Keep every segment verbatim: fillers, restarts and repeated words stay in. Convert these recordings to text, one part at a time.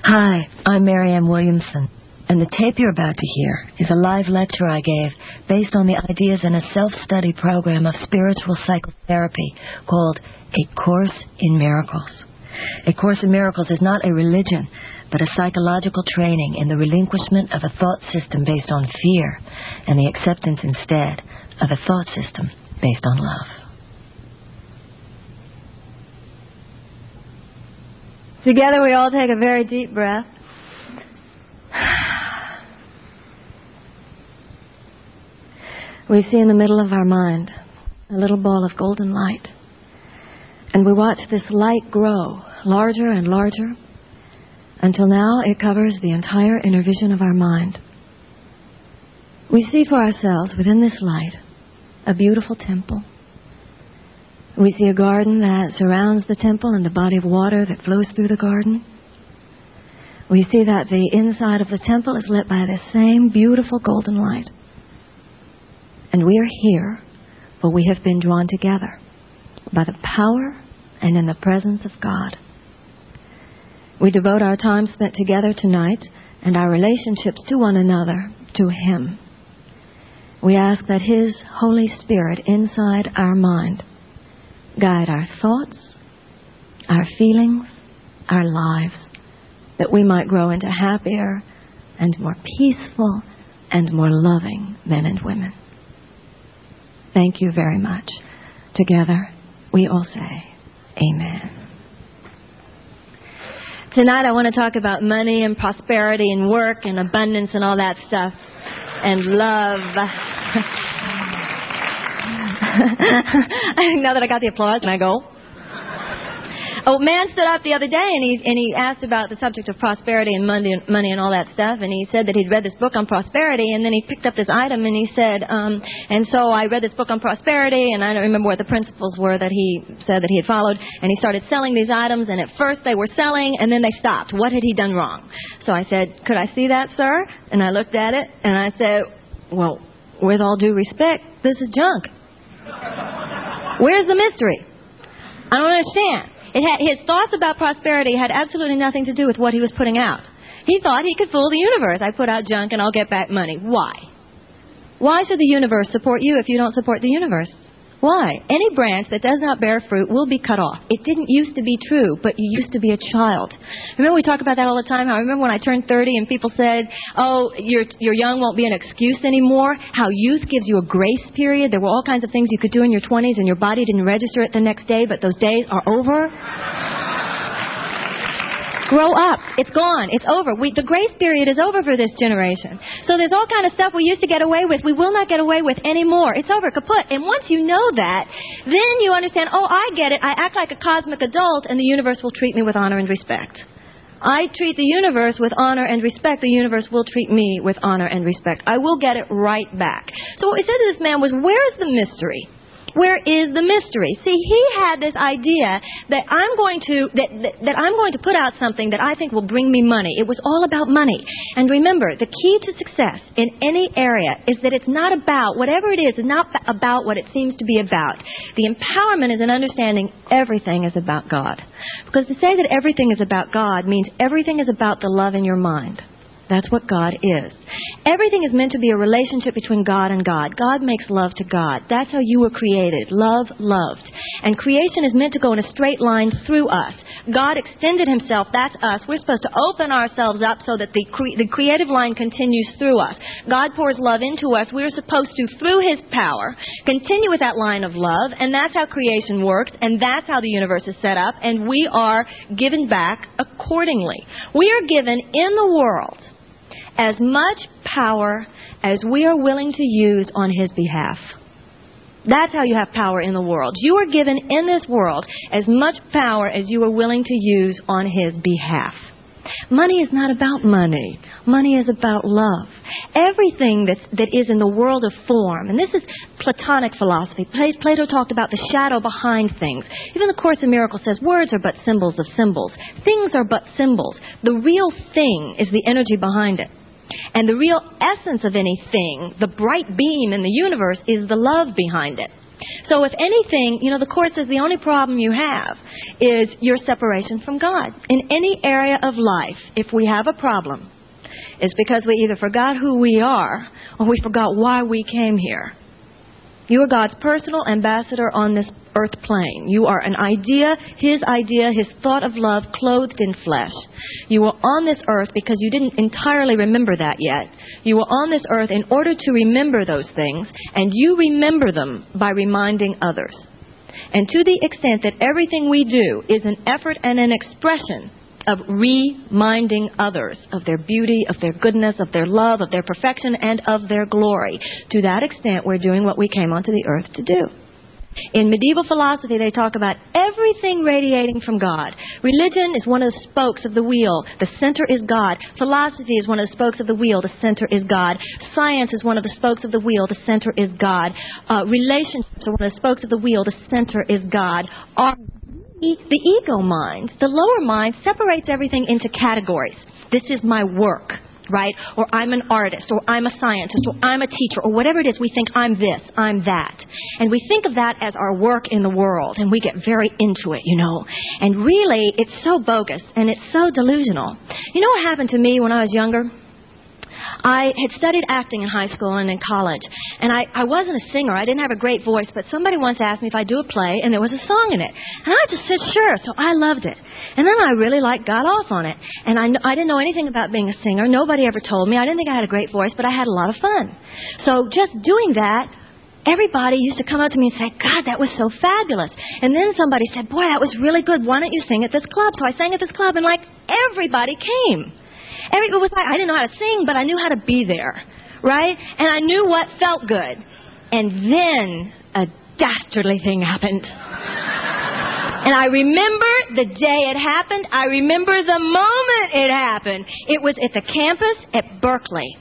Hi, I'm Marianne Williamson, and the tape you're about to hear is a live lecture I gave based on the ideas in a self-study program of spiritual psychotherapy called A Course in Miracles. A Course in Miracles is not a religion, but a psychological training in the relinquishment of a thought system based on fear and the acceptance instead of a thought system based on love. Together we all take a very deep breath. We see in the middle of our mind a little ball of golden light. And we watch this light grow larger and larger until now it covers the entire inner vision of our mind. We see for ourselves within this light a beautiful temple. We see a garden that surrounds the temple and a body of water that flows through the garden. We see that the inside of the temple is lit by the same beautiful golden light. And we are here, for we have been drawn together by the power and in the presence of God. We devote our time spent together tonight and our relationships to one another to Him. We ask that His Holy Spirit inside our mind guide our thoughts, our feelings, our lives, that we might grow into happier and more peaceful and more loving men and women. Thank you very much. Together, we all say, Amen. Tonight I want to talk about money and prosperity and work and abundance and all that stuff and love. Now that I got the applause, can I go? Oh, a man stood up the other day and he and he asked about the subject of prosperity and money, money and all that stuff. And he said that he'd read this book on prosperity. And then he picked up this item and he said, um, and so I read this book on prosperity. And I don't remember what the principles were that he said that he had followed. And he started selling these items. And at first they were selling and then they stopped. What had he done wrong? So I said, could I see that, sir? And I looked at it and I said, well, with all due respect, this is junk. Where's the mystery? I don't understand. It had, his thoughts about prosperity had absolutely nothing to do with what he was putting out. He thought he could fool the universe. I put out junk and I'll get back money. Why? Why should the universe support you if you don't support the universe? Why? Any branch that does not bear fruit will be cut off. It didn't used to be true, but you used to be a child. Remember we talk about that all the time? I remember when I turned thirty and people said, oh, you're, you're young won't be an excuse anymore. How youth gives you a grace period. There were all kinds of things you could do in your twenties and your body didn't register it the next day, but those days are over. Grow up. It's gone. It's over. We, the grace period is over for this generation. So there's all kind of stuff we used to get away with. We will not get away with anymore. It's over. Kaput. And once you know that, then you understand, oh, I get it. I act like a cosmic adult and the universe will treat me with honor and respect. I treat the universe with honor and respect. The universe will treat me with honor and respect. I will get it right back. So what we said to this man was, where's the mystery? Where is the mystery? See, he had this idea that I'm going to that, that that I'm going to put out something that I think will bring me money. It was all about money. And remember, the key to success in any area is that it's not about, whatever it is, it's not about what it seems to be about. The empowerment is an understanding everything is about God. Because to say that everything is about God means everything is about the love in your mind. That's what God is. Everything is meant to be a relationship between God and God. God makes love to God. That's how you were created. Love, loved. And creation is meant to go in a straight line through us. God extended Himself. That's us. We're supposed to open ourselves up so that the, cre- the creative line continues through us. God pours love into us. We're supposed to, through His power, continue with that line of love. And that's how creation works. And that's how the universe is set up. And we are given back accordingly. We are given in the world as much power as we are willing to use on His behalf. That's how you have power in the world. You are given in this world as much power as you are willing to use on His behalf. Money is not about money. Money is about love. Everything that's, that is in the world of form, and this is Platonic philosophy. Plato talked about the shadow behind things. Even the Course in Miracles says words are but symbols of symbols. Things are but symbols. The real thing is the energy behind it. And the real essence of anything, the bright beam in the universe, is the love behind it. So if anything, you know, the Course says the only problem you have is your separation from God. In any area of life, if we have a problem, it's because we either forgot who we are or we forgot why we came here. You are God's personal ambassador on this earth plane. You are an idea, His idea, His thought of love clothed in flesh. You are on this earth because you didn't entirely remember that yet. You are on this earth in order to remember those things, and you remember them by reminding others. And to the extent that everything we do is an effort and an expression of reminding others of their beauty, of their goodness, of their love, of their perfection, and of their glory. To that extent, we're doing what we came onto the earth to do. In medieval philosophy, they talk about everything radiating from God. Religion is one of the spokes of the wheel. The center is God. Philosophy is one of the spokes of the wheel. The center is God. Science is one of the spokes of the wheel. The center is God. Uh, relationships are one of the spokes of the wheel. The center is God. Our The ego mind, the lower mind, separates everything into categories. This is my work, right? Or I'm an artist, or I'm a scientist, or I'm a teacher, or whatever it is. We think I'm this, I'm that. And we think of that as our work in the world, and we get very into it, you know. And really, it's so bogus, and it's so delusional. You know what happened to me when I was younger? I had studied acting in high school and in college, and I, I wasn't a singer. I didn't have a great voice, but somebody once asked me if I'd do a play, and there was a song in it. And I just said, sure, so I loved it. And then I really, like, got off on it. And I, I didn't know anything about being a singer. Nobody ever told me. I didn't think I had a great voice, but I had a lot of fun. So just doing that, everybody used to come up to me and say, God, that was so fabulous. And then somebody said, boy, that was really good. Why don't you sing at this club? So I sang at this club, and, like, everybody came. Every, it was like I didn't know how to sing, but I knew how to be there, right? And I knew what felt good. And then a dastardly thing happened. And I remember the day it happened. I remember the moment it happened. It was at the campus at Berkeley.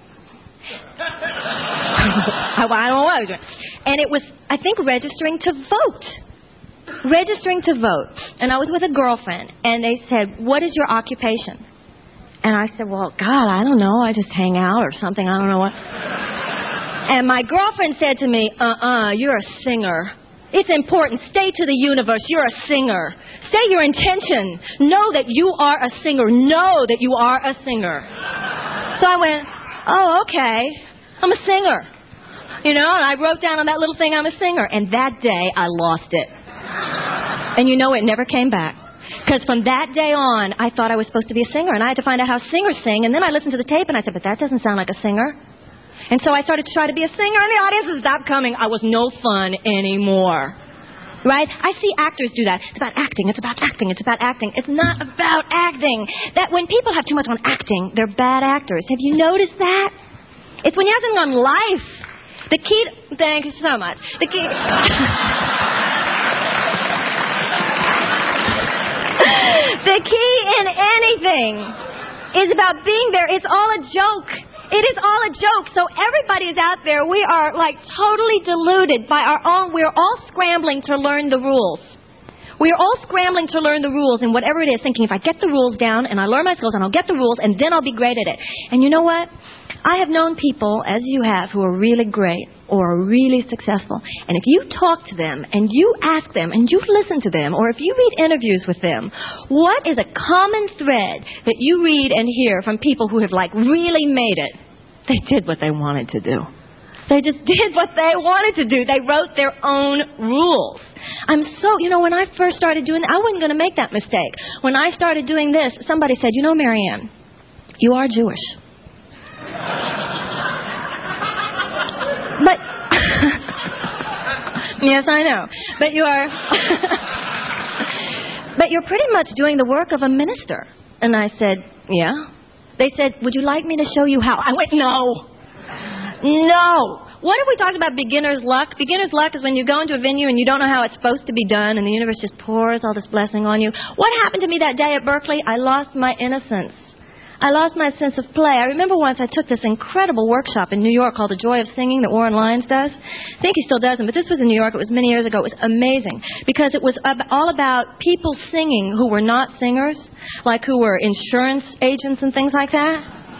I, I don't know what I was doing. And it was, I think, registering to vote. Registering to vote. And I was with a girlfriend. And they said, what is your occupation? And I said, well, God, I don't know. I just hang out or something. I don't know what. And my girlfriend said to me, uh-uh, you're a singer. It's important. Stay to the universe. You're a singer. Say your intention. Know that you are a singer. Know that you are a singer. So I went, oh, okay. I'm a singer. You know, and I wrote down on that little thing, I'm a singer. And that day, I lost it. And you know, it never came back. Because from that day on, I thought I was supposed to be a singer, and I had to find out how singers sing. And then I listened to the tape, and I said, but that doesn't sound like a singer. And so I started to try to be a singer, and the audience would stop coming. I was no fun anymore. Right? I see actors do that. It's about acting. It's about acting. It's about acting. It's not about acting. That when people have too much on acting, they're bad actors. Have you noticed that? It's when you have something on life. The key... Thank you so much. The key... The key in anything is about being there. It's all a joke. It is all a joke. So everybody is out there. We are like totally deluded by our own. We're all scrambling to learn the rules. We are all scrambling to learn the rules and whatever it is, thinking if I get the rules down and I learn my skills and I'll get the rules and then I'll be great at it. And you know what? I have known people, as you have, who are really great or are really successful. And if you talk to them and you ask them and you listen to them, or if you read interviews with them, what is a common thread that you read and hear from people who have, like, really made it? They did what they wanted to do. They just did what they wanted to do. They wrote their own rules. I'm so, you know, when I first started doing that, I wasn't going to make that mistake. When I started doing this, somebody said, you know, Marianne, you are Jewish. But, yes, I know. But you are, but you're pretty much doing the work of a minister. And I said, yeah. They said, would you like me to show you how? I went, no. No. What if we talked about beginner's luck? Beginner's luck is when you go into a venue and you don't know how it's supposed to be done and the universe just pours all this blessing on you. What happened to me that day at Berkeley? I lost my innocence. I lost my sense of play. I remember once I took this incredible workshop in New York called The Joy of Singing that Warren Lyons does. I think he still does them, but this was in New York. It was many years ago. It was amazing because it was all about people singing who were not singers, like who were insurance agents and things like that.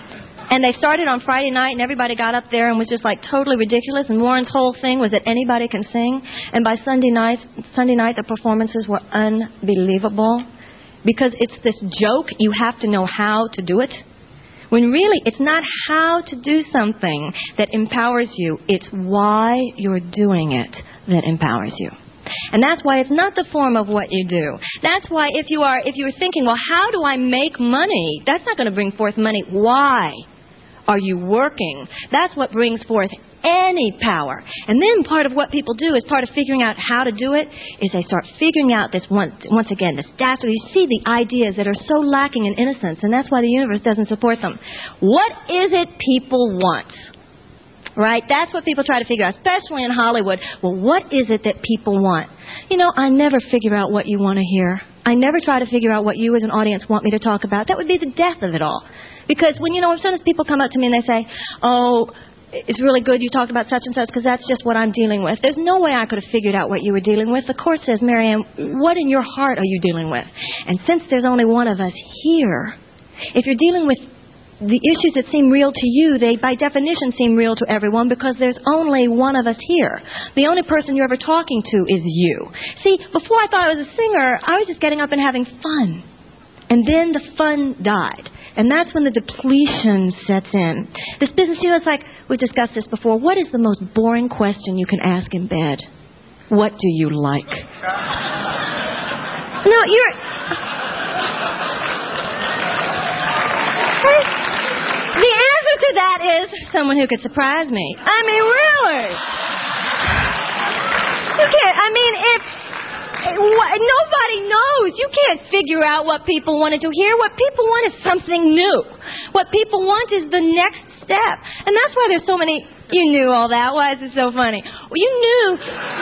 And they started on Friday night, and everybody got up there and was just like totally ridiculous. And Warren's whole thing was that anybody can sing. And by Sunday night, Sunday night, the performances were unbelievable. Because it's this joke, you have to know how to do it. When really, it's not how to do something that empowers you. It's why you're doing it that empowers you. And that's why it's not the form of what you do. That's why if you are, if you're thinking, well, how do I make money? That's not going to bring forth money. Why are you working? That's what brings forth any power. And then part of what people do is part of figuring out how to do it is they start figuring out this once, once again, this dastardly. You see the ideas that are so lacking in innocence, and that's why the universe doesn't support them. What is it people want? Right? That's what people try to figure out, especially in Hollywood. Well, what is it that people want? You know, I never figure out what you want to hear. I never try to figure out what you as an audience want me to talk about. That would be the death of it all. Because when, you know, sometimes people come up to me and they say, oh, it's really good you talked about such and such because that's just what I'm dealing with. There's no way I could have figured out what you were dealing with. The Course says, Marianne, what in your heart are you dealing with? And since there's only one of us here, if you're dealing with the issues that seem real to you, they by definition seem real to everyone because there's only one of us here. The only person you're ever talking to is you. See, before I thought I was a singer, I was just getting up and having fun. And then the fun died. And that's when the depletion sets in. This business, you know, it's like, we've discussed this before. What is the most boring question you can ask in bed? What do you like? No, you're... The answer to that is someone who could surprise me. I mean, really. You can't, I mean, if... Nobody knows. You can't figure out what people wanted to hear. What people want is something new. What people want is the next step. And that's why there's so many... You knew all that. Why is it so funny? Well, you knew...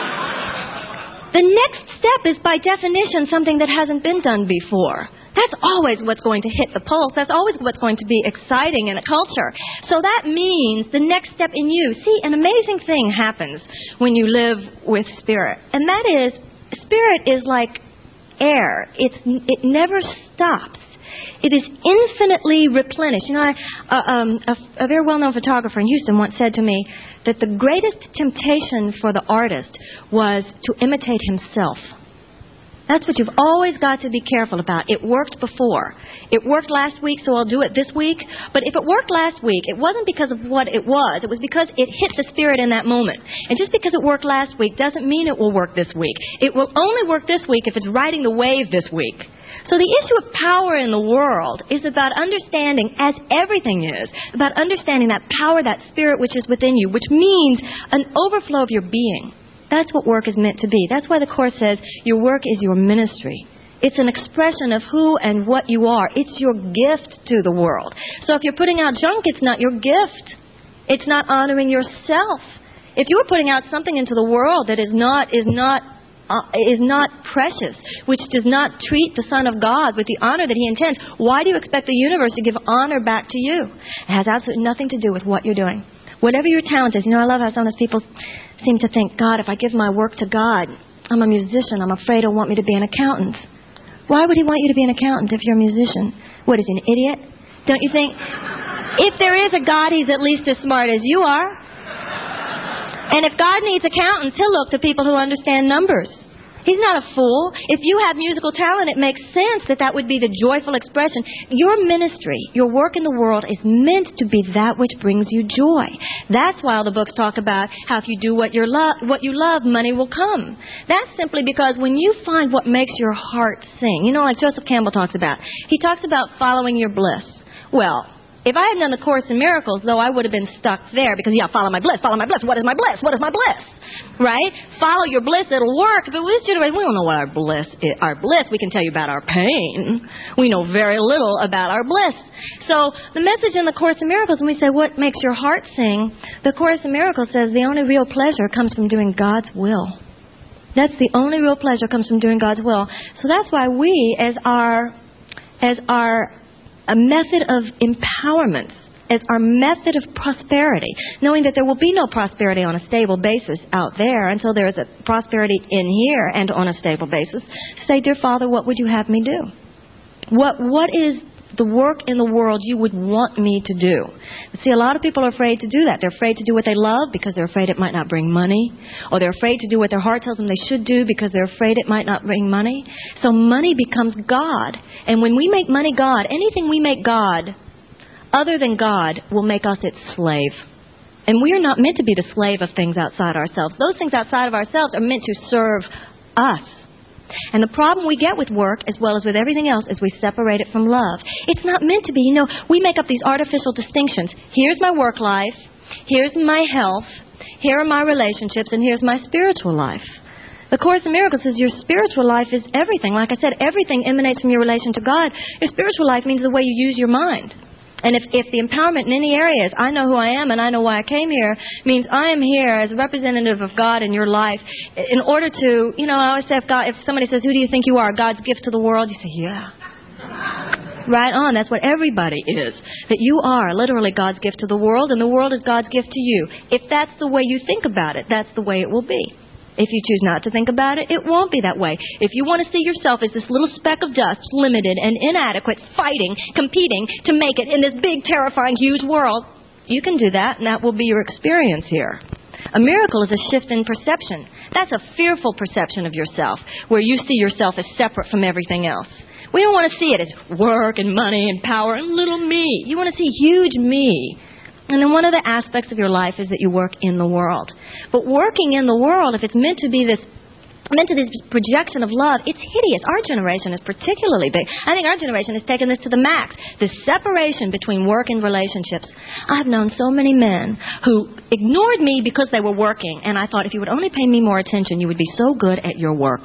The next step is by definition something that hasn't been done before. That's always what's going to hit the pulse. That's always what's going to be exciting in a culture. So that means the next step in you. See, an amazing thing happens when you live with spirit. And that is... Spirit is like air. It's, it never stops. It is infinitely replenished. You know, I, uh, um, a, a very well-known photographer in Houston once said to me that the greatest temptation for the artist was to imitate himself. That's what you've always got to be careful about. It worked before. It worked last week, so I'll do it this week. But if it worked last week, it wasn't because of what it was. It was because it hit the spirit in that moment. And just because it worked last week doesn't mean it will work this week. It will only work this week if it's riding the wave this week. So the issue of power in the world is about understanding, as everything is, about understanding that power, that spirit which is within you, which means an overflow of your being. That's what work is meant to be. That's why the Course says your work is your ministry. It's an expression of who and what you are. It's your gift to the world. So if you're putting out junk, it's not your gift. It's not honoring yourself. If you're putting out something into the world that is not is not uh, is not precious, which does not treat the Son of God with the honor that He intends, why do you expect the universe to give honor back to you? It has absolutely nothing to do with what you're doing. Whatever your talent is. You know, I love how sometimes people seem to think, God, if I give my work to God, I'm a musician, I'm afraid He'll want me to be an accountant. Why would He want you to be an accountant if you're a musician? What, is He an idiot? Don't you think? If there is a God, He's at least as smart as you are. And if God needs accountants, He'll look to people who understand numbers. He's not a fool. If you have musical talent, it makes sense that that would be the joyful expression. Your ministry, your work in the world is meant to be that which brings you joy. That's why all the books talk about how if you do what, you're lo- what you love, money will come. That's simply because when you find what makes your heart sing, you know, like Joseph Campbell talks about, he talks about following your bliss. Well, if I had done the Course in Miracles, though, I would have been stuck there because, yeah, follow my bliss, follow my bliss. What is my bliss? What is my bliss? Right? Follow your bliss, it'll work. If it was generation, we don't know what our bliss is. Our bliss, we can tell you about our pain. We know very little about our bliss. So the message in the Course in Miracles, when we say what makes your heart sing, the Course in Miracles says the only real pleasure comes from doing God's will. That's the only real pleasure comes from doing God's will. So that's why we, as our, as our, a method of empowerment, as our method of prosperity, knowing that there will be no prosperity on a stable basis out there until there is a prosperity in here and on a stable basis. Say, dear Father, what would you have me do? What What is the work in the world you would want me to do. See, a lot of people are afraid to do that. They're afraid to do what they love because they're afraid it might not bring money. Or they're afraid to do what their heart tells them they should do because they're afraid it might not bring money. So money becomes God. And when we make money God, anything we make God other than God will make us its slave. And we are not meant to be the slave of things outside ourselves. Those things outside of ourselves are meant to serve us. And the problem we get with work, as well as with everything else, is we separate it from love. It's not meant to be. You know, we make up these artificial distinctions. Here's my work life. Here's my health. Here are my relationships. And here's my spiritual life. The Course in Miracles says your spiritual life is everything. Like I said, everything emanates from your relation to God. Your spiritual life means the way you use your mind. And if, if the empowerment in any area is, I know who I am and I know why I came here, means I am here as a representative of God in your life in order to, you know, I always say if, God, if somebody says, who do you think you are, God's gift to the world? You say, yeah. Right on. That's what everybody is. That you are literally God's gift to the world and the world is God's gift to you. If that's the way you think about it, that's the way it will be. If you choose not to think about it, it won't be that way. If you want to see yourself as this little speck of dust, limited and inadequate, fighting, competing to make it in this big, terrifying, huge world, you can do that, and that will be your experience here. A miracle is a shift in perception. That's a fearful perception of yourself, where you see yourself as separate from everything else. We don't want to see it as work and money and power and little me. You want to see huge me. And then one of the aspects of your life is that you work in the world. But working in the world, if it's meant to be this, meant to be this projection of love, it's hideous. Our generation is particularly big. I think our generation has taken this to the max. This separation between work and relationships. I've known so many men who ignored me because they were working. And I thought, if you would only pay me more attention, you would be so good at your work.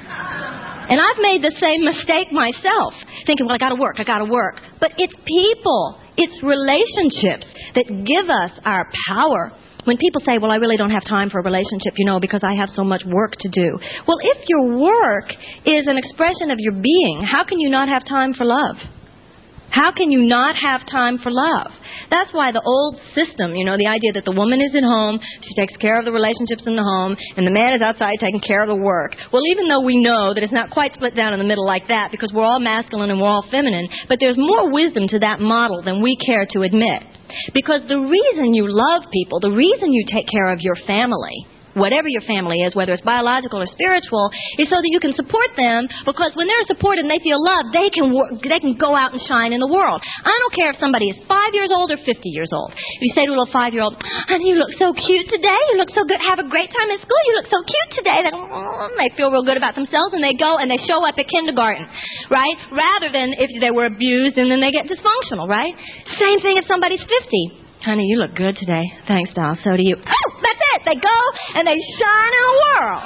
And I've made the same mistake myself, thinking, well, I got to work, I got to work. But it's people, it's relationships that give us our power. When people say, well, I really don't have time for a relationship, you know, because I have so much work to do. Well, if your work is an expression of your being, how can you not have time for love? How can you not have time for love? That's why the old system, you know, the idea that the woman is at home, she takes care of the relationships in the home, and the man is outside taking care of the work. Well, even though we know that it's not quite split down in the middle like that, because we're all masculine and we're all feminine, but there's more wisdom to that model than we care to admit. Because the reason you love people, the reason you take care of your family, whatever your family is, whether it's biological or spiritual, is so that you can support them, because when they're supported and they feel loved, they can work, they can go out and shine in the world. I don't care if somebody is five years old or fifty years old. If you say to a little five-year-old, honey, you look so cute today, you look so good, have a great time at school, you look so cute today, they, oh, they feel real good about themselves, and they go and they show up at kindergarten, right? Rather than if they were abused and then they get dysfunctional, right? Same thing if somebody's fifty. Honey, you look good today. Thanks, doll. So do you. Oh, that's it. They go and they shine in the world.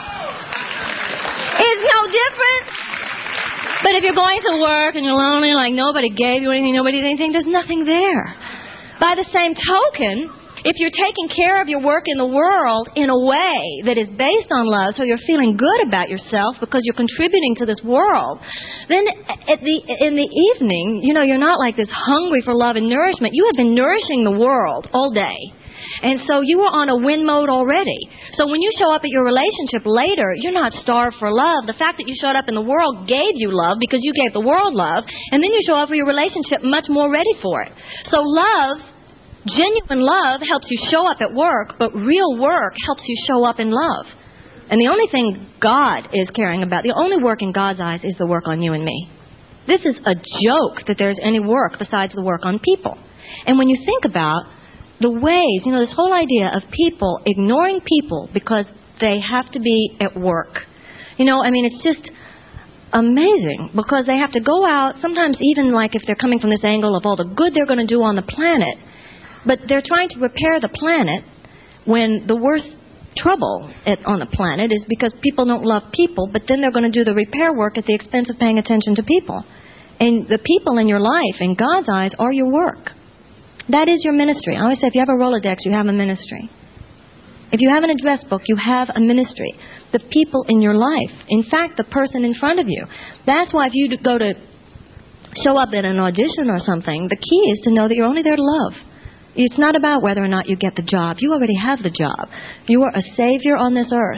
It's no different. But if you're going to work and you're lonely, like nobody gave you anything, nobody did anything, there's nothing there. By the same token, if you're taking care of your work in the world in a way that is based on love, so you're feeling good about yourself because you're contributing to this world, then at the in the evening, you know, you're not like this hungry for love and nourishment. You have been nourishing the world all day. And so you are on a win mode already. So when you show up at your relationship later, you're not starved for love. The fact that you showed up in the world gave you love because you gave the world love. And then you show up for your relationship much more ready for it. So love... Genuine love helps you show up at work, but real work helps you show up in love. And the only thing God is caring about, the only work in God's eyes is the work on you and me. This is a joke that there's any work besides the work on people. And when you think about the ways, you know, this whole idea of people ignoring people because they have to be at work. You know, I mean, it's just amazing because they have to go out, sometimes even like if they're coming from this angle of all the good they're going to do on the planet. But they're trying to repair the planet when the worst trouble at, on the planet is because people don't love people, but then they're going to do the repair work at the expense of paying attention to people. And the people in your life, in God's eyes, are your work. That is your ministry. I always say if you have a Rolodex, you have a ministry. If you have an address book, you have a ministry. The people in your life. In fact, the person in front of you. That's why if you go to show up at an audition or something, the key is to know that you're only there to love. It's not about whether or not you get the job. You already have the job. You are a savior on this earth.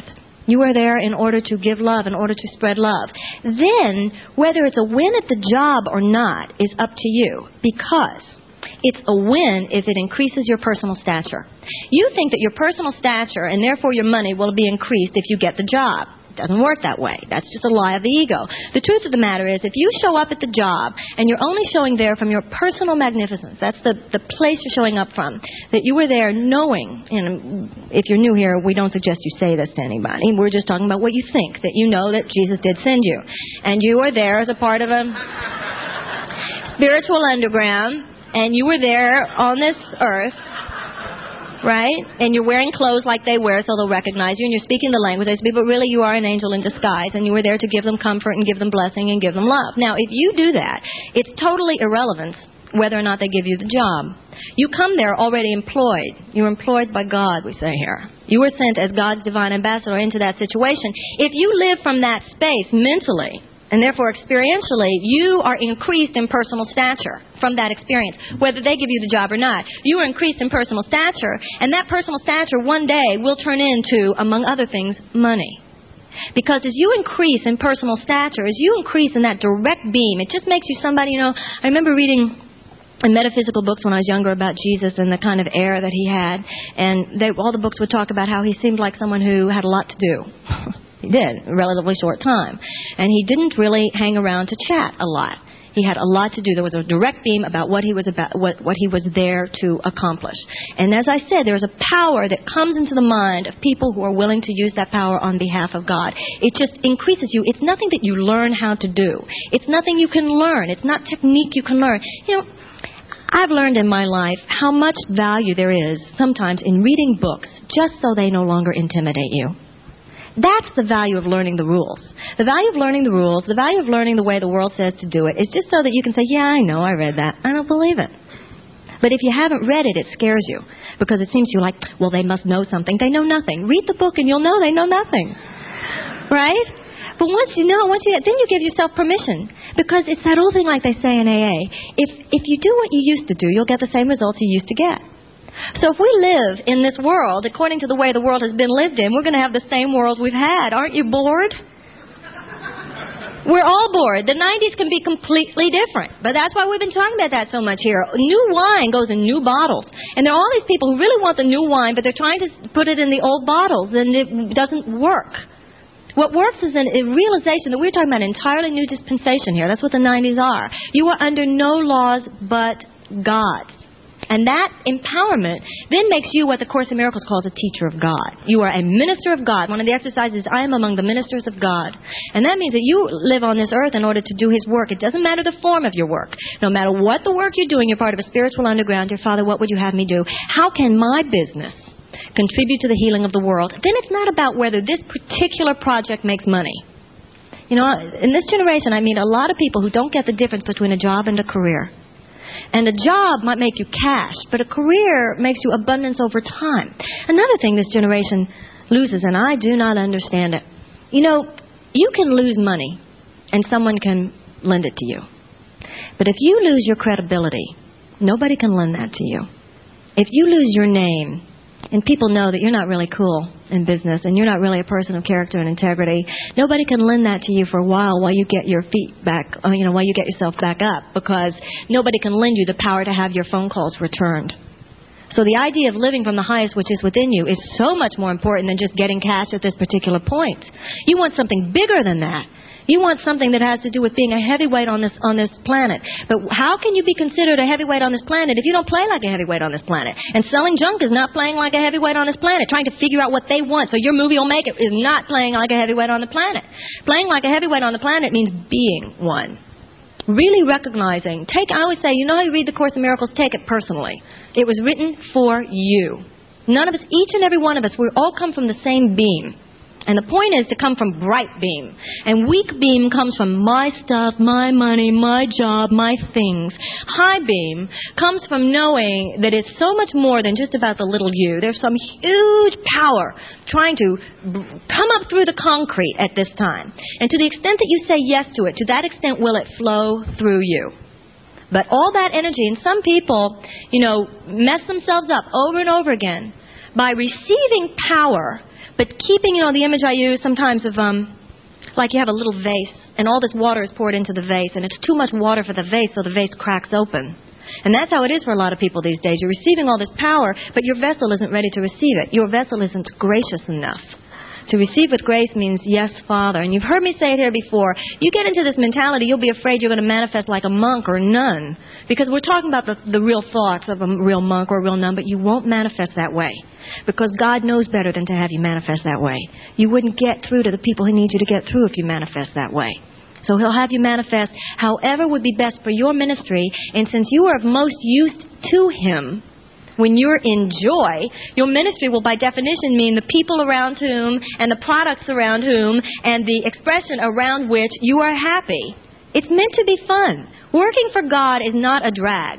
You are there in order to give love, in order to spread love. Then, whether it's a win at the job or not is up to you, because it's a win if it increases your personal stature. You think that your personal stature and therefore your money will be increased if you get the job. It doesn't work that way. That's just a lie of the ego. The truth of the matter is, if you show up at the job and you're only showing there from your personal magnificence, that's the, the place you're showing up from, that you were there knowing, and if you're new here, we don't suggest you say this to anybody. We're just talking about what you think, that you know that Jesus did send you. And you were there as a part of a spiritual underground, and you were there on this earth, right? And you're wearing clothes like they wear so they'll recognize you, and you're speaking the language they speak, but really you are an angel in disguise, and you were there to give them comfort and give them blessing and give them love. Now, if you do that, it's totally irrelevant whether or not they give you the job. You come there already employed. You're employed by God, we say here. You were sent as God's divine ambassador into that situation. If you live from that space mentally, and therefore experientially, you are increased in personal stature from that experience, whether they give you the job or not. You are increased in personal stature, and that personal stature one day will turn into, among other things, money. Because as you increase in personal stature, as you increase in that direct beam, it just makes you somebody, you know, I remember reading in metaphysical books when I was younger about Jesus and the kind of air that he had, and they, all the books would talk about how he seemed like someone who had a lot to do. He did, a relatively short time. And he didn't really hang around to chat a lot. He had a lot to do. There was a direct theme about what he was about, what, what he was there to accomplish. And as I said, there's a power that comes into the mind of people who are willing to use that power on behalf of God. It just increases you. It's nothing that you learn how to do. It's nothing you can learn. It's not technique you can learn. You know, I've learned in my life how much value there is sometimes in reading books just so they no longer intimidate you. That's the value of learning the rules. The value of learning the rules, the value of learning the way the world says to do it, is just so that you can say, yeah, I know, I read that. I don't believe it. But if you haven't read it, it scares you. Because it seems to you like, well, they must know something. They know nothing. Read the book and you'll know they know nothing. Right? But once you know, once you then you give yourself permission. Because it's that old thing like they say in A A. If, if you do what you used to do, you'll get the same results you used to get. So if we live in this world according to the way the world has been lived in, we're going to have the same world we've had. Aren't you bored? We're all bored. The nineties can be completely different. But that's why we've been talking about that so much here. New wine goes in new bottles. And there are all these people who really want the new wine, but they're trying to put it in the old bottles, and it doesn't work. What works is an, a realization that we're talking about an entirely new dispensation here. That's what the nineties are. You are under no laws but God's. And that empowerment then makes you what the Course in Miracles calls a teacher of God. You are a minister of God. One of the exercises is, I am among the ministers of God. And that means that you live on this earth in order to do His work. It doesn't matter the form of your work. No matter what the work you're doing, you're part of a spiritual underground. Dear Father, what would you have me do? How can my business contribute to the healing of the world? Then it's not about whether this particular project makes money. You know, in this generation, I meet a lot of people who don't get the difference between a job and a career. And a job might make you cash, but a career makes you abundance over time. Another thing this generation loses, and I do not understand it. You know, you can lose money, and someone can lend it to you. But if you lose your credibility, nobody can lend that to you. If you lose your name, and people know that you're not really cool in business, and you're not really a person of character and integrity, nobody can lend that to you for a while while you get your feet back, you know, while you get yourself back up, because nobody can lend you the power to have your phone calls returned. So the idea of living from the highest which is within you is so much more important than just getting cash at this particular point. You want something bigger than that. You want something that has to do with being a heavyweight on this on this planet. But how can you be considered a heavyweight on this planet if you don't play like a heavyweight on this planet? And selling junk is not playing like a heavyweight on this planet. Trying to figure out what they want so your movie will make it is not playing like a heavyweight on the planet. Playing like a heavyweight on the planet means being one. Really recognizing. Take, I always say, you know how you read the Course in Miracles? Take it personally. It was written for you. None of us, each and every one of us, we all come from the same beam. And the point is to come from bright beam. And weak beam comes from my stuff, my money, my job, my things. High beam comes from knowing that it's so much more than just about the little you. There's some huge power trying to come up through the concrete at this time. And to the extent that you say yes to it, to that extent will it flow through you. But all that energy, and some people, you know, mess themselves up over and over again by receiving power But keeping, you know, the image I use sometimes of, um, like you have a little vase, and all this water is poured into the vase, and it's too much water for the vase, so the vase cracks open. And that's how it is for a lot of people these days. You're receiving all this power, but your vessel isn't ready to receive it. Your vessel isn't gracious enough. To receive with grace means, yes, Father. And you've heard me say it here before. You get into this mentality, you'll be afraid you're going to manifest like a monk or a nun. Because we're talking about the, the real thoughts of a real monk or a real nun, but you won't manifest that way. Because God knows better than to have you manifest that way. You wouldn't get through to the people He needs you to get through if you manifest that way. So He'll have you manifest however would be best for your ministry. And since you are of most use to Him, when you're in joy, your ministry will by definition mean the people around whom and the products around whom and the expression around which you are happy. It's meant to be fun. Working for God is not a drag.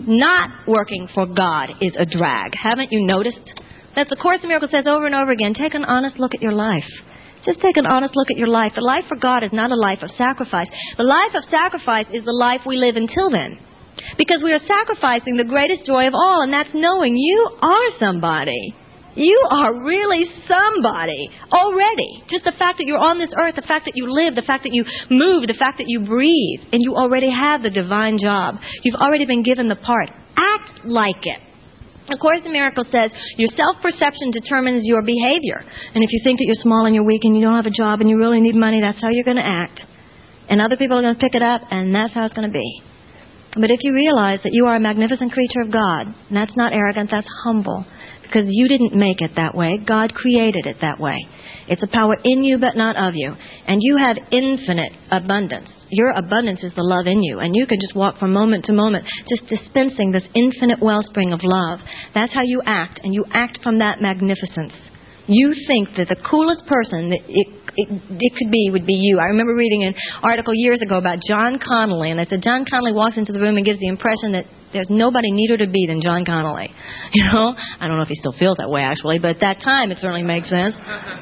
Not working for God is a drag. Haven't you noticed? That's the Course in Miracles says over and over again. Take an honest look at your life. Just take an honest look at your life. The life for God is not a life of sacrifice. The life of sacrifice is the life we live until then. Because we are sacrificing the greatest joy of all, and that's knowing you are somebody. You are really somebody already. Just the fact that you're on this earth, the fact that you live, the fact that you move, the fact that you breathe, and you already have the divine job. You've already been given the part. Act like it. The Course in Miracles says your self-perception determines your behavior. And if you think that you're small and you're weak and you don't have a job and you really need money, that's how you're going to act. And other people are going to pick it up, and that's how it's going to be. But if you realize that you are a magnificent creature of God, and that's not arrogant, that's humble, because you didn't make it that way. God created it that way. It's a power in you but not of you. And you have infinite abundance. Your abundance is the love in you. And you can just walk from moment to moment, just dispensing this infinite wellspring of love. That's how you act, and you act from that magnificence. You think that the coolest person that it, it, it could be would be you. I remember reading an article years ago about John Connolly, and they said John Connolly walks into the room and gives the impression that there's nobody neater to be than John Connolly. You know? I don't know if he still feels that way, actually, but at that time it certainly makes sense.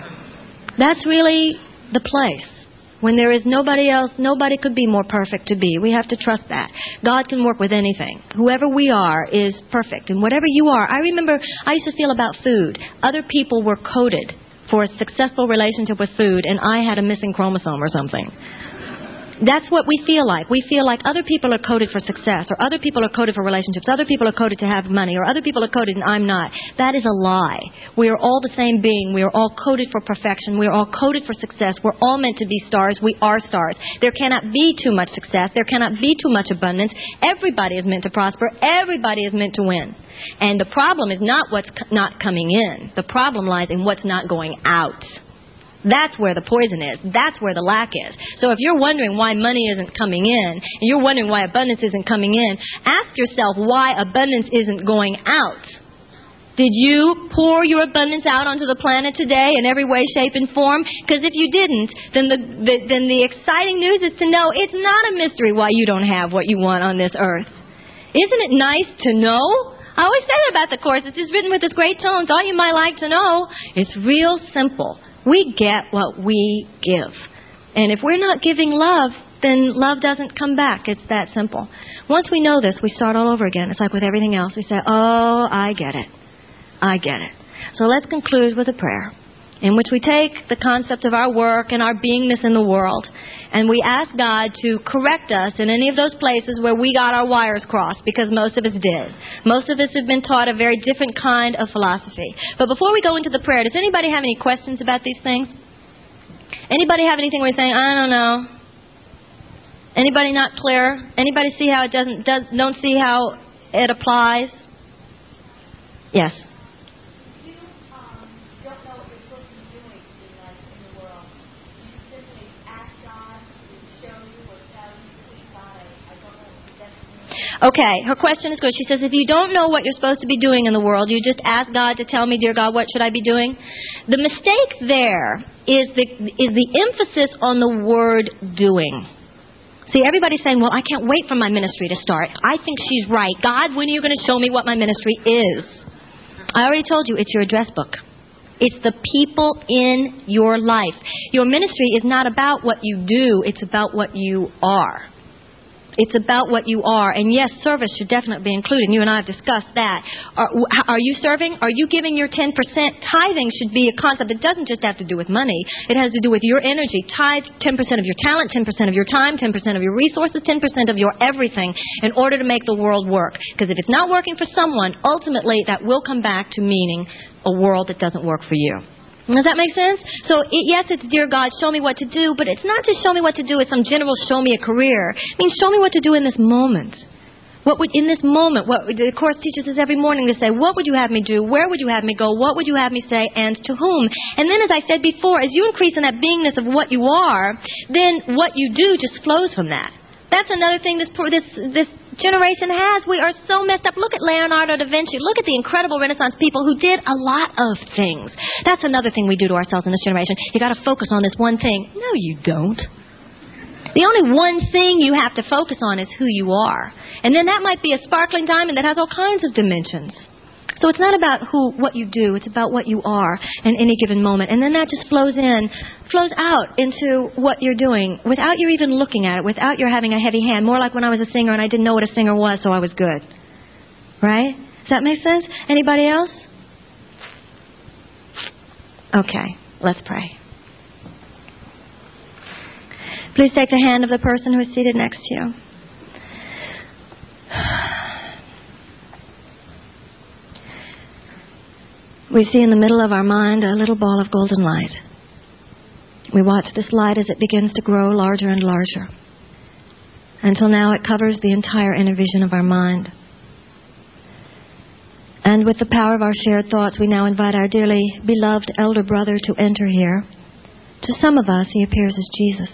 That's really the place. When there is nobody else, nobody could be more perfect to be. We have to trust that. God can work with anything. Whoever we are is perfect. And whatever you are, I remember I used to feel about food. Other people were coded for a successful relationship with food, and I had a missing chromosome or something. That's what we feel like. We feel like other people are coded for success, or other people are coded for relationships, other people are coded to have money, or other people are coded and I'm not. That is a lie. We are all the same being. We are all coded for perfection. We are all coded for success. We're all meant to be stars. We are stars. There cannot be too much success. There cannot be too much abundance. Everybody is meant to prosper. Everybody is meant to win. And the problem is not what's not coming in. The problem lies in what's not going out. That's where the poison is. That's where the lack is. So if you're wondering why money isn't coming in, and you're wondering why abundance isn't coming in, ask yourself why abundance isn't going out. Did you pour your abundance out onto the planet today in every way, shape, and form? Because if you didn't, then the, the then the exciting news is to know it's not a mystery why you don't have what you want on this earth. Isn't it nice to know? I always say that about the Course. It's just written with this great tone. All you might like to know. It's real simple. We get what we give. And if we're not giving love, then love doesn't come back. It's that simple. Once we know this, we start all over again. It's like with everything else. We say, oh, I get it. I get it. So let's conclude with a prayer in which we take the concept of our work and our beingness in the world, and we ask God to correct us in any of those places where we got our wires crossed, because most of us did. Most of us have been taught a very different kind of philosophy. But before we go into the prayer, does anybody have any questions about these things? Anybody have anything where you're saying, I don't know? Anybody not clear? Anybody see how it doesn't, does, don't see how it applies? Yes. Okay, her question is good. She says, if you don't know what you're supposed to be doing in the world, you just ask God to tell me, dear God, what should I be doing? The mistake there is the, is the emphasis on the word doing. See, everybody's saying, well, I can't wait for my ministry to start. I think she's right. God, when are you going to show me what my ministry is? I already told you, it's your address book. It's the people in your life. Your ministry is not about what you do. It's about what you are. It's about what you are. And yes, service should definitely be included. You and I have discussed that. Are, are you serving? Are you giving your ten percent? Tithing should be a concept. It doesn't just have to do with money. It has to do with your energy. Tithe ten percent of your talent, ten percent of your time, ten percent of your resources, ten percent of your everything in order to make the world work. Because if it's not working for someone, ultimately that will come back to meaning a world that doesn't work for you. Does that make sense? So, it, yes, it's, dear God, show me what to do, but it's not just show me what to do as some general show me a career. It means show me what to do in this moment. What would, in this moment, what the Course teaches us every morning to say, what would you have me do? Where would you have me go? What would you have me say? And to whom? And then, as I said before, as you increase in that beingness of what you are, then what you do just flows from that. That's another thing this this this generation has. We are so messed up. Look at Leonardo da Vinci. Look at the incredible Renaissance people who did a lot of things. That's another thing we do to ourselves in this generation. You got to focus on this one thing. No, you don't. The only one thing you have to focus on is who you are. And then that might be a sparkling diamond that has all kinds of dimensions. So it's not about who, what you do. It's about what you are in any given moment. And then that just flows in, flows out into what you're doing without you even looking at it, without your having a heavy hand. More like when I was a singer and I didn't know what a singer was, so I was good. Right? Does that make sense? Anybody else? Okay, let's pray. Please take the hand of the person who is seated next to you. We see in the middle of our mind a little ball of golden light. We watch this light as it begins to grow larger and larger, until now it covers the entire inner vision of our mind. And with the power of our shared thoughts, we now invite our dearly beloved elder brother to enter here. To some of us, he appears as Jesus.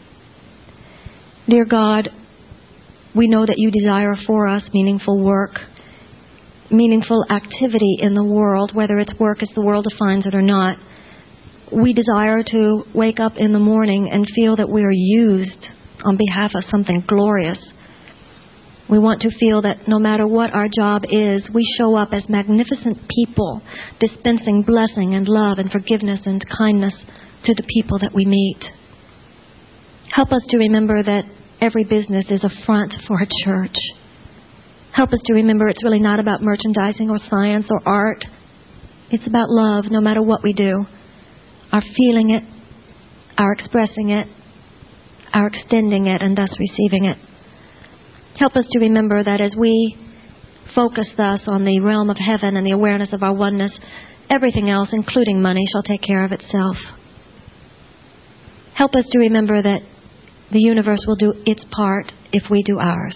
Dear God, we know that you desire for us meaningful work, meaningful activity in the world, whether it's work as the world defines it or not. We desire to wake up in the morning and feel that we are used on behalf of something glorious. We want to feel that no matter what our job is, we show up as magnificent people, dispensing blessing and love and forgiveness and kindness to the people that we meet. Help us to remember that every business is a front for a church. Help us to remember it's really not about merchandising or science or art. It's about love, no matter what we do. Our feeling it, our expressing it, our extending it, and thus receiving it. Help us to remember that as we focus thus on the realm of heaven and the awareness of our oneness, everything else, including money, shall take care of itself. Help us to remember that the universe will do its part if we do ours.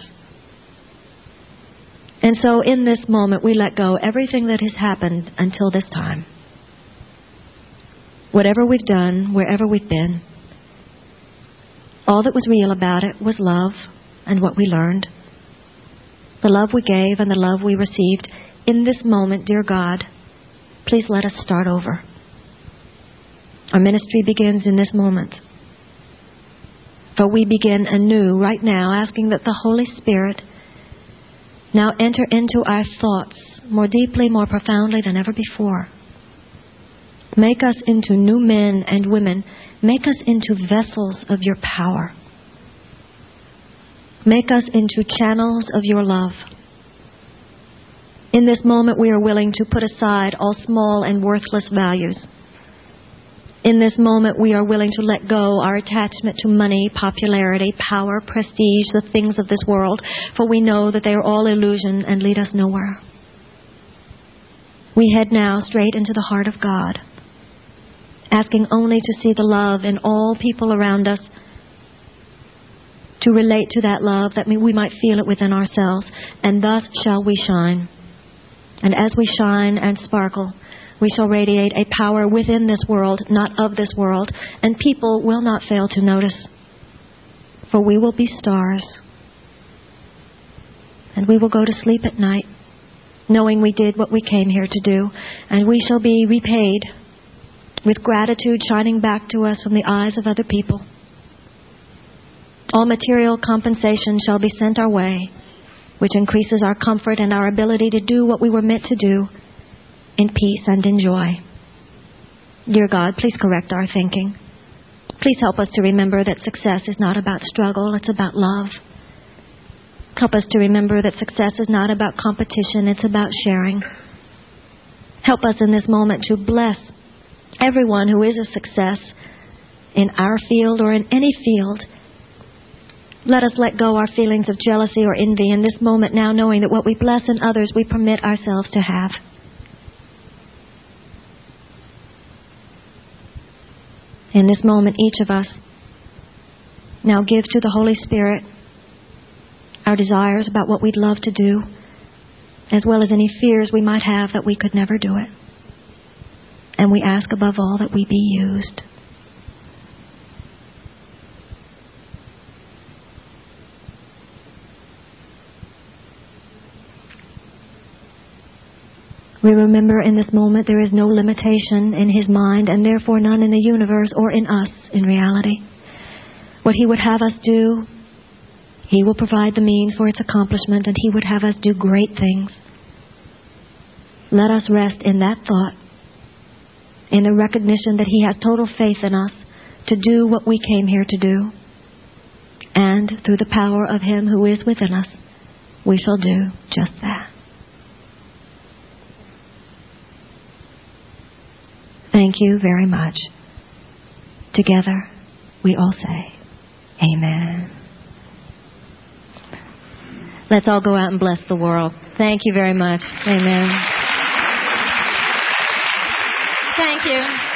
And so in this moment, we let go everything that has happened until this time. Whatever we've done, wherever we've been, all that was real about it was love and what we learned. The love we gave and the love we received. In this moment, dear God, please let us start over. Our ministry begins in this moment. For we begin anew right now, asking that the Holy Spirit now enter into our thoughts more deeply, more profoundly than ever before. Make us into new men and women. Make us into vessels of your power. Make us into channels of your love. In this moment, we are willing to put aside all small and worthless values. In this moment, we are willing to let go our attachment to money, popularity, power, prestige, the things of this world, for we know that they are all illusion and lead us nowhere. We head now straight into the heart of God, asking only to see the love in all people around us, to relate to that love, that we might feel it within ourselves, and thus shall we shine. And as we shine and sparkle, we shall radiate a power within this world, not of this world, and people will not fail to notice. For we will be stars. And we will go to sleep at night, knowing we did what we came here to do, and we shall be repaid with gratitude shining back to us from the eyes of other people. All material compensation shall be sent our way, which increases our comfort and our ability to do what we were meant to do, in peace and in joy. Dear God, please correct our thinking. Please help us to remember that success is not about struggle, it's about love. Help us to remember that success is not about competition, it's about sharing. Help us in this moment to bless everyone who is a success in our field or in any field. Let us let go our feelings of jealousy or envy in this moment now, knowing that what we bless in others we permit ourselves to have. In this moment, each of us now give to the Holy Spirit our desires about what we'd love to do, as well as any fears we might have that we could never do it. And we ask above all that we be used. We remember in this moment there is no limitation in His mind, and therefore none in the universe or in us in reality. What He would have us do, He will provide the means for its accomplishment, and He would have us do great things. Let us rest in that thought, in the recognition that He has total faith in us to do what we came here to do. And through the power of Him who is within us, we shall do just that. Thank you very much. Together, we all say, Amen. Let's all go out and bless the world. Thank you very much. Amen. Thank you.